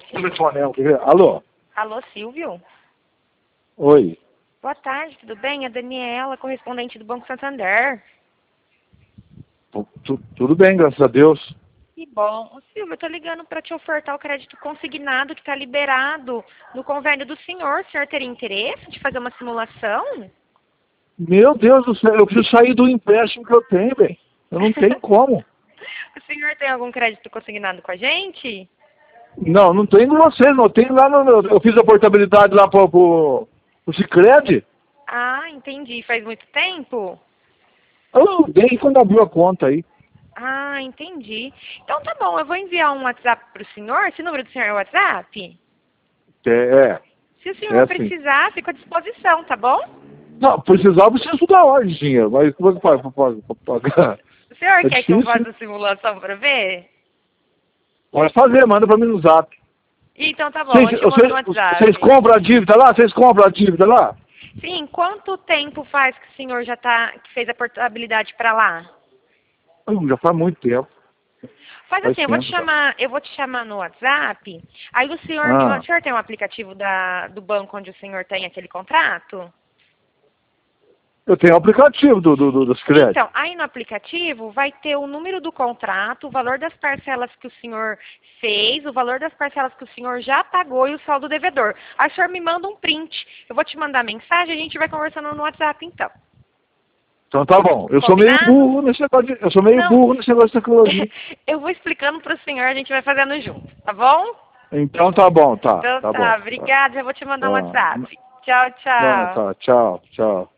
Telefonema, quer ver? Alô? Alô, Silvio? Oi. Boa tarde, tudo bem? É a Daniela, correspondente do Banco Santander. Tudo bem, graças a Deus. Que bom. Ô, Silvio, eu tô ligando para te ofertar o crédito consignado que está liberado no convênio do senhor. O senhor teria interesse de fazer uma simulação? Meu Deus do céu, eu preciso sair do empréstimo que eu tenho, bem. Eu não tenho como. O senhor tem algum crédito consignado com a gente? Não, não tenho com vocês, não. Tenho lá no... Eu fiz a portabilidade lá pro Sicredi. Ah, entendi. Faz muito tempo? Eu dei quando abriu a conta aí. Ah, entendi. Então tá bom, eu vou enviar um WhatsApp para o senhor. Esse número do senhor é o WhatsApp? É. Se o senhor Assim. precisar, fico à disposição, tá bom? Não, precisava, preciso da ordem, dinheiro. Mas como é que faz pra pagar? O senhor É quer que eu difícil. faça a simulação para ver? Pode fazer, manda pra mim no zap. Então tá bom, eu te mando no WhatsApp. Vocês compram a dívida lá? Vocês compram a dívida lá? Sim, quanto tempo faz que o senhor que fez a portabilidade para lá? Já faz muito tempo. Faz assim, eu vou te chamar no WhatsApp. Aí o senhor tem um aplicativo do banco onde o senhor tem aquele contrato? Eu tenho o aplicativo dos créditos. Então, aí no aplicativo vai ter o número do contrato, o valor das parcelas que o senhor fez, o valor das parcelas que o senhor já pagou e o saldo devedor. Aí o senhor me manda um print. Eu vou te mandar mensagem e a gente vai conversando no WhatsApp então. Então tá bom. Eu sou meio burro nesse negócio de tecnologia. Eu vou explicando para o senhor, a gente vai fazendo junto, tá bom? Então tá bom, tá. Então Tá bom. obrigada, eu vou te mandar um Tá. WhatsApp. Tchau, Não, tchau. tá. Tchau, tchau.